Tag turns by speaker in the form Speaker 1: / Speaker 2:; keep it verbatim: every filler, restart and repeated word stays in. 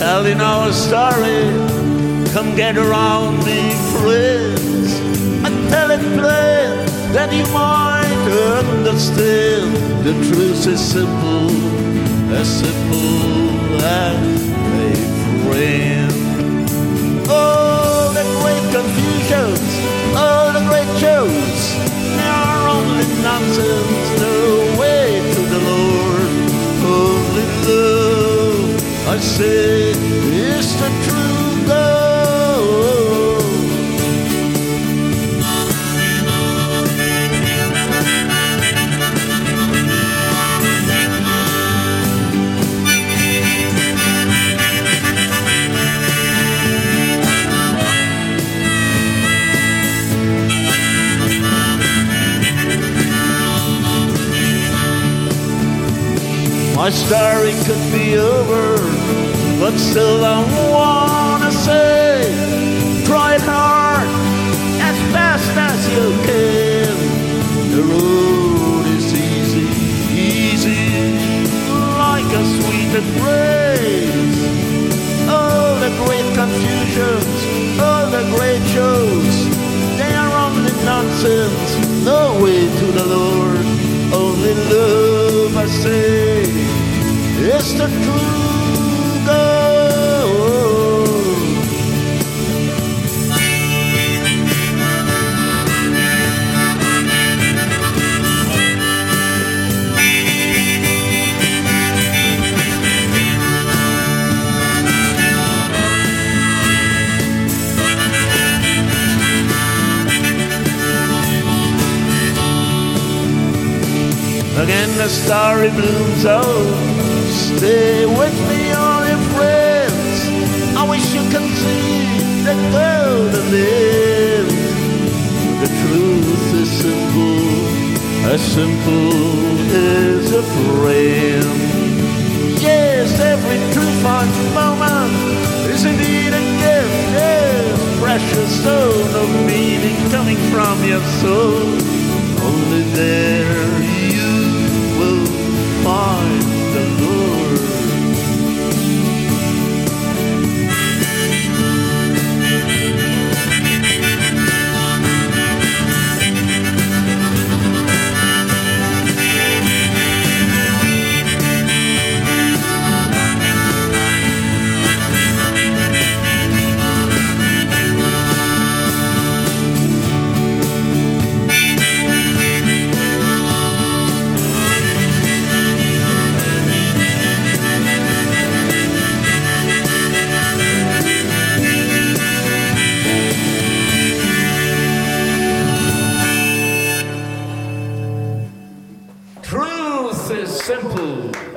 Speaker 1: telling our story. Come get around me, friends. I tell it plain that you might understand. The truth is simple, as simple as a friend. Oh, the great confusions, oh, the great shows, they are only nonsense. No way to the Lord, only love, I say, is the true goal. My story could be over, but still I wanna say, try it hard, as fast as you can. The road is easy, easy, like a sweet embrace. All the great confusions, all the great shows, they are only nonsense. No way to the Lord, only love, I say, it's the true goal. Again the starry blooms out. Stay with me, all your friends. I wish you can see the golden end. The truth is simple, as simple as a friend. Yes, every true fine moment is indeed a gift. Yes, precious stone of meaning coming from your soul. Only there you will find the Lord. Truth is simple.